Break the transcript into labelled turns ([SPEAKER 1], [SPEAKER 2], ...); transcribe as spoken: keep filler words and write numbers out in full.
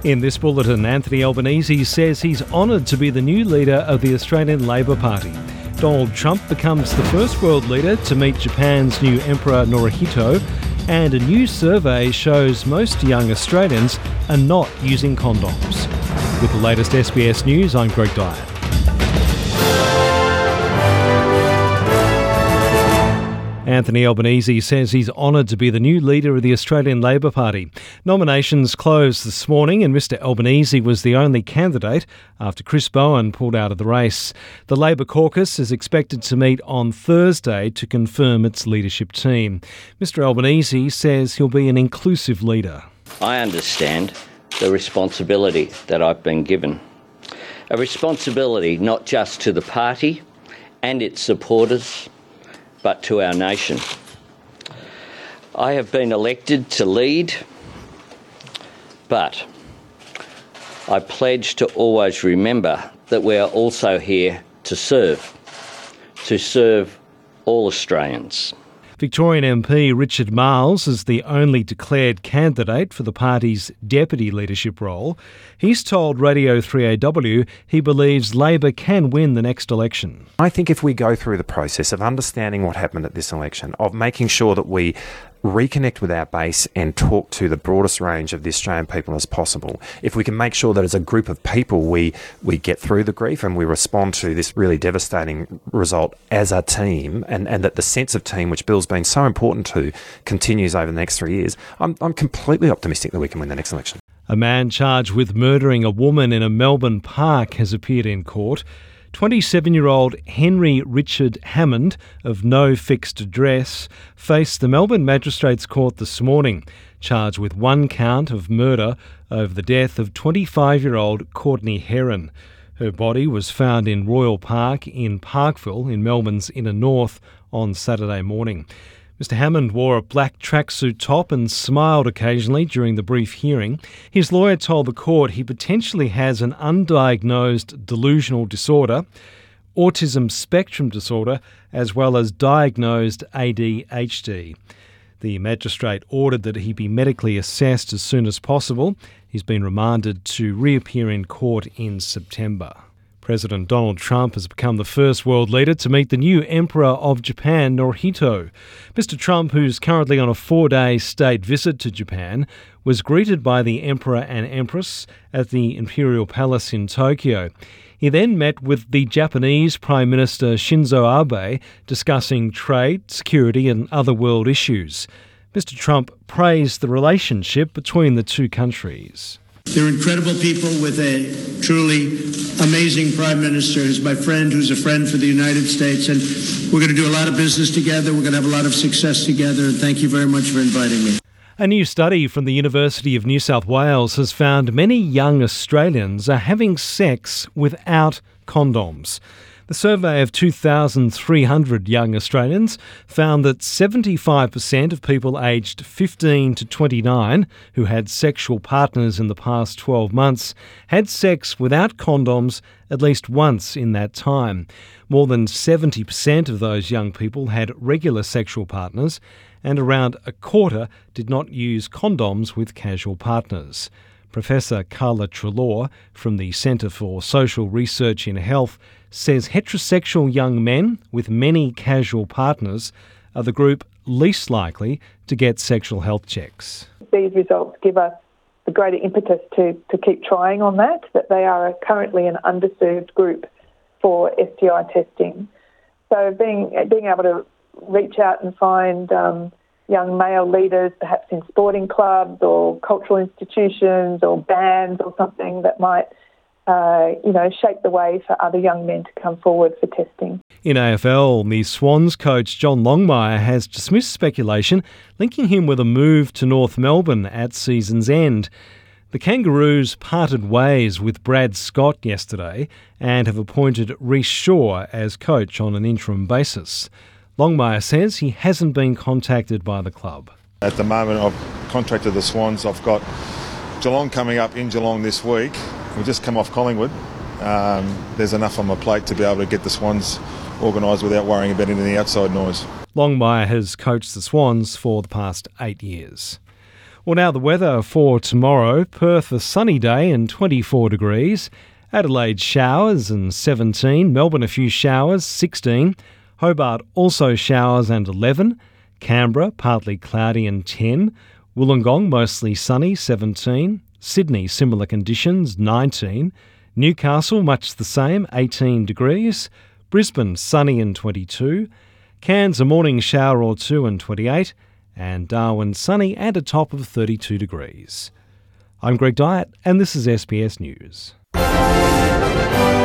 [SPEAKER 1] In this bulletin, Anthony Albanese says he's honoured to be the new leader of the Australian Labor Party. Donald Trump becomes the first world leader to meet Japan's new Emperor Naruhito, and a new survey shows most young Australians are not using condoms. With the latest S B S News, I'm Greg Dyer. Anthony Albanese says he's honoured to be the new leader of the Australian Labor Party. Nominations closed this morning and Mr Albanese was the only candidate after Chris Bowen pulled out of the race. The Labor caucus is expected to meet on Thursday to confirm its leadership team. Mr Albanese says he'll be an inclusive leader.
[SPEAKER 2] I understand the responsibility that I've been given. A responsibility not just to the party and its supporters, but to our nation. I have been elected to lead, but I pledge to always remember that we are also here to serve, to serve all Australians.
[SPEAKER 1] Victorian M P Richard Marles is the only declared candidate for the party's deputy leadership role. He's told Radio three A W he believes Labor can win the next election.
[SPEAKER 3] I think if we go through the process of understanding what happened at this election, of making sure that we reconnect with our base and talk to the broadest range of the Australian people as possible, if we can make sure that as a group of people we we get through the grief and we respond to this really devastating result as a team, and, and that the sense of team, which Bill's been so important to, continues over the next three years, I'm, I'm completely optimistic that we can win the next election.
[SPEAKER 1] A man charged with murdering a woman in a Melbourne park has appeared in court. twenty-seven-year-old Henry Richard Hammond, of no fixed address, faced the Melbourne Magistrates Court this morning, charged with one count of murder over the death of twenty-five-year-old Courtney Heron. Her body was found in Royal Park in Parkville in Melbourne's inner north on Saturday morning. Mr Hammond wore a black tracksuit top and smiled occasionally during the brief hearing. His lawyer told the court he potentially has an undiagnosed delusional disorder, autism spectrum disorder, as well as diagnosed A D H D. The magistrate ordered that he be medically assessed as soon as possible. He's been remanded to reappear in court in September. President Donald Trump has become the first world leader to meet the new Emperor of Japan, Naruhito. Mister Trump, who's currently on a four-day state visit to Japan, was greeted by the Emperor and Empress at the Imperial Palace in Tokyo. He then met with the Japanese Prime Minister Shinzo Abe, discussing trade, security and other world issues. Mister Trump praised the relationship between the two countries.
[SPEAKER 4] They're incredible people with a truly amazing Prime Minister who's my friend, who's a friend for the United States. And we're going to do a lot of business together. We're going to have a lot of success together. And thank you very much for inviting me.
[SPEAKER 1] A new study from the University of New South Wales has found many young Australians are having sex without condoms. The survey of two thousand three hundred young Australians found that seventy-five percent of people aged fifteen to twenty-nine who had sexual partners in the past twelve months had sex without condoms at least once in that time. More than seventy percent of those young people had regular sexual partners, and around a quarter did not use condoms with casual partners. Professor Carla Treloar from the Centre for Social Research in Health says heterosexual young men with many casual partners are the group least likely to get sexual health checks.
[SPEAKER 5] These results give us the greater impetus to, to keep trying on that, that they are currently an underserved group for S T I testing. So being being able to reach out and find um, young male leaders, perhaps in sporting clubs or cultural institutions or bands or something that might Uh, you know, shape the way for other young men to come forward for testing.
[SPEAKER 1] In A F L, the Swans coach John Longmire has dismissed speculation linking him with a move to North Melbourne at season's end. The Kangaroos parted ways with Brad Scott yesterday and have appointed Rhys Shaw as coach on an interim basis. Longmire says he hasn't been contacted by the club.
[SPEAKER 6] At the moment, I've contracted the Swans. I've got Geelong coming up in Geelong this week. We've just come off Collingwood. Um, there's enough on my plate to be able to get the Swans organised without worrying about any outside noise.
[SPEAKER 1] Longmire has coached the Swans for the past eight years. Well, now the weather for tomorrow. Perth a sunny day and twenty-four degrees. Adelaide showers and seventeen. Melbourne a few showers, sixteen. Hobart also showers and eleven. Canberra partly cloudy and ten. Wollongong mostly sunny, seventeen. Sydney similar conditions, nineteen. Newcastle much the same, eighteen degrees. Brisbane sunny and twenty-two. Cairns a morning shower or two and twenty-eight. And Darwin sunny and a top of thirty-two degrees. I'm Greg Dyett and this is S B S News.